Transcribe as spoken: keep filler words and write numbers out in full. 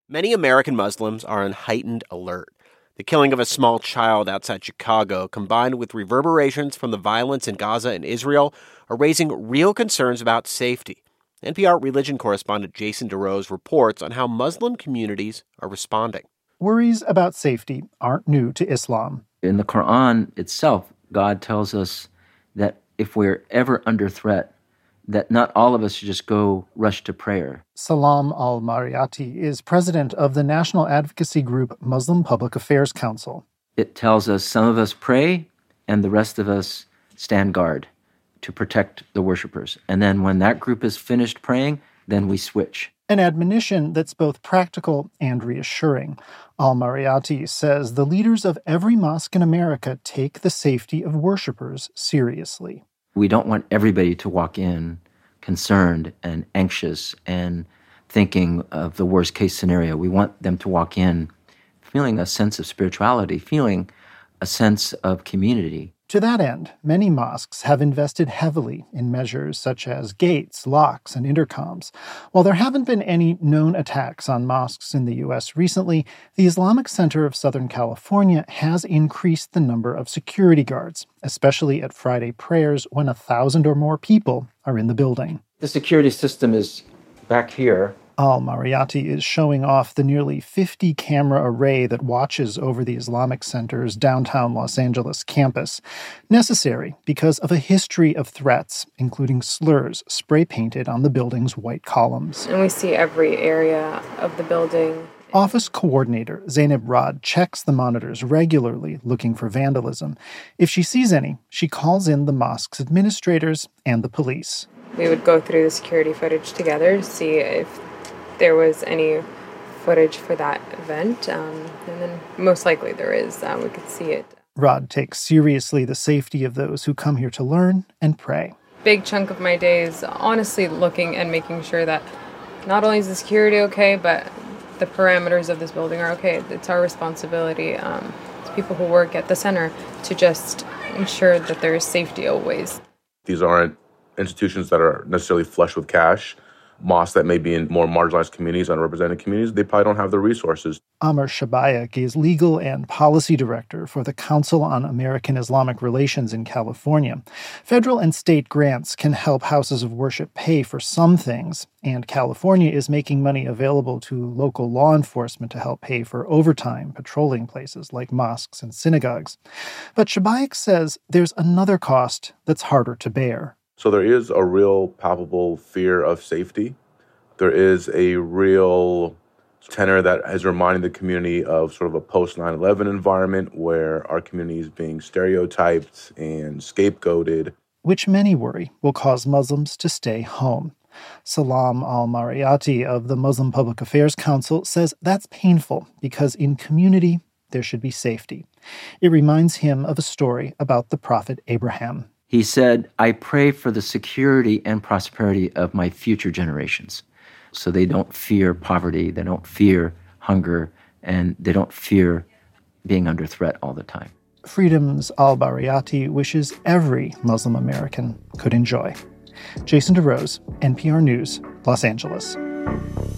Many American Muslims are on heightened alert. The killing of a small child outside Chicago, combined with reverberations from the violence in Gaza and Israel, are raising real concerns about safety. N P R religion correspondent Jason DeRose reports on how Muslim communities are responding. Worries about safety aren't new to Islam. In the Quran itself, God tells us that if we're ever under threat, that not all of us should just go rush to prayer. Salam al-Mariyati is president of the national advocacy group Muslim Public Affairs Council. It tells us some of us pray and the rest of us stand guard to protect the worshipers. And then when that group is finished praying, then we switch. An admonition that's both practical and reassuring. Al-Mariyati says the leaders of every mosque in America take the safety of worshipers seriously. We don't want everybody to walk in concerned and anxious and thinking of the worst case scenario. We want them to walk in feeling a sense of spirituality, feeling a sense of community. To that end, many mosques have invested heavily in measures such as gates, locks, and intercoms. While there haven't been any known attacks on mosques in the U S recently, the Islamic Center of Southern California has increased the number of security guards, especially at Friday prayers when a thousand or more people are in the building. The security system is back here. Al-Mariyati is showing off the nearly fifty-camera array that watches over the Islamic Center's downtown Los Angeles campus, necessary because of a history of threats, including slurs spray-painted on the building's white columns. And we see every area of the building. Office coordinator Zainab Rad checks the monitors regularly, looking for vandalism. If she sees any, she calls in the mosque's administrators and the police. We would go through the security footage together to see if there was any footage for that event, um, and then most likely there is. Uh, we could see it. Rod takes seriously the safety of those who come here to learn and pray. Big chunk of my day is honestly looking and making sure that not only is the security okay, but the parameters of this building are okay. It's our responsibility, um, as people who work at the center, to just ensure that there is safety always. These aren't institutions that are necessarily flush with cash. Mosques that may be in more marginalized communities, underrepresented communities, they probably don't have the resources. Amr Shabayak is legal and policy director for the Council on American Islamic Relations in California. Federal and state grants can help houses of worship pay for some things, and California is making money available to local law enforcement to help pay for overtime patrolling places like mosques and synagogues. But Shabayak says there's another cost that's harder to bear. So there is a real palpable fear of safety. There is a real tenor that is reminding the community of sort of a post nine eleven environment where our community is being stereotyped and scapegoated. Which many worry will cause Muslims to stay home. Salam al-Mariyati of the Muslim Public Affairs Council says that's painful because in community there should be safety. It reminds him of a story about the prophet Abraham. He said, I pray for the security and prosperity of my future generations so they don't fear poverty, they don't fear hunger, and they don't fear being under threat all the time. Freedoms al-Mariyati wishes every Muslim American could enjoy. Jason DeRose, N P R News, Los Angeles.